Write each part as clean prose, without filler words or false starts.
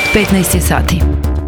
15 je sati.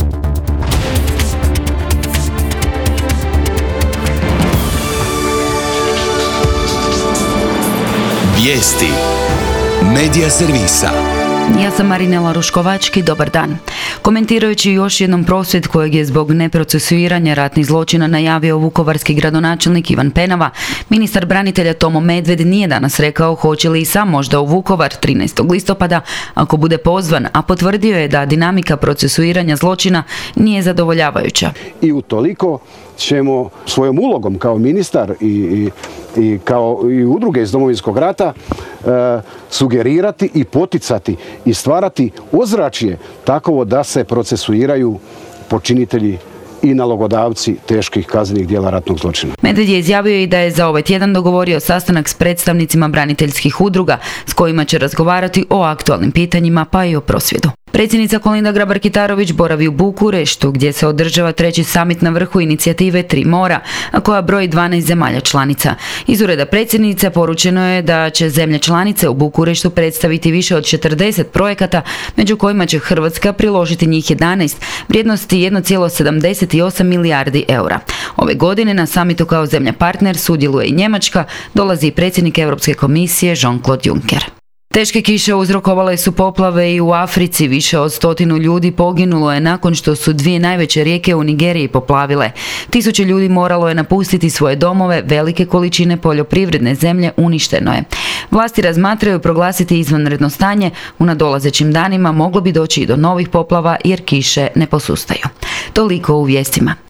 Vijesti Medija servisa. Ja sam Marinela Ruškovački, dobar dan. Komentirajući još jednom prosvjed kojeg je zbog neprocesuiranja ratnih zločina najavio vukovarski gradonačelnik Ivan Penava, ministar branitelja Tomo Medved nije danas rekao hoće li i sam možda u Vukovar 13. listopada ako bude pozvan, a potvrdio je da dinamika procesuiranja zločina nije zadovoljavajuća. I utoliko ćemo svojom ulogom kao ministar i kao i udruge iz Domovinskog rata sugerirati i poticati i stvarati ozračje takovo da se procesuiraju počinitelji i nalogodavci teških kaznenih djela ratnog zločina. Medved je izjavio i da je za ovaj tjedan dogovorio sastanak s predstavnicima braniteljskih udruga s kojima će razgovarati o aktualnim pitanjima pa i o prosvjedu. Predsjednica Kolinda Grabar-Kitarović boravi u Bukureštu gdje se održava 3. samit na vrhu inicijative Tri mora, a koja broji 12 zemalja članica. Iz ureda predsjednice poručeno je da će zemlje članice u Bukureštu predstaviti više od 40 projekata, među kojima će Hrvatska priložiti njih 11, vrijednosti 1,78 milijardi eura. Ove godine na samitu kao zemlja partner sudjeluje i Njemačka, dolazi i predsjednik Europske komisije Jean-Claude Juncker. Teške kiše uzrokovale su poplave i u Africi. Više od 100 ljudi poginulo je nakon što su 2 najveće rijeke u Nigeriji poplavile. Tisuće ljudi moralo je napustiti svoje domove, velike količine poljoprivredne zemlje uništeno je. Vlasti razmatraju proglasiti izvanredno stanje, u nadolazećim danima moglo bi doći i do novih poplava jer kiše ne posustaju. Toliko u vijestima.